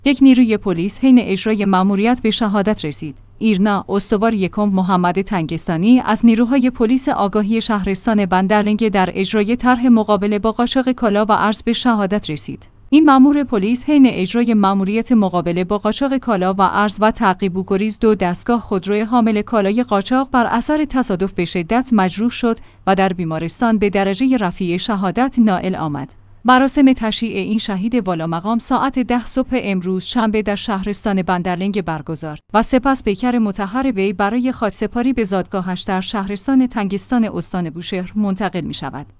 یک نیروی پلیس حین اجرای مأموریت به شهادت رسید. ایرنا، استوار یکم محمد تنگستانی از نیروهای پلیس آگاهی شهرستان بندرلنگه در اجرای طرح مقابله با قاچاق کالا و ارز به شهادت رسید. این مأمور پلیس حین اجرای مأموریت مقابله با قاچاق کالا و ارز و تعقیب و گریز دو دستگاه خودروی حامل کالای قاچاق بر اثر تصادف به شدت مجروح شد و در بیمارستان به درجه رفیع شهادت نائل آمد. مراسم تشییع این شهید والامقام ساعت 10 صبح امروز شنبه در شهرستان بندرلنگ برگزار و سپس پیکر مطهر وی برای خاکسپاری به زادگاهش در شهرستان تنگستان استان بوشهر منتقل می شود.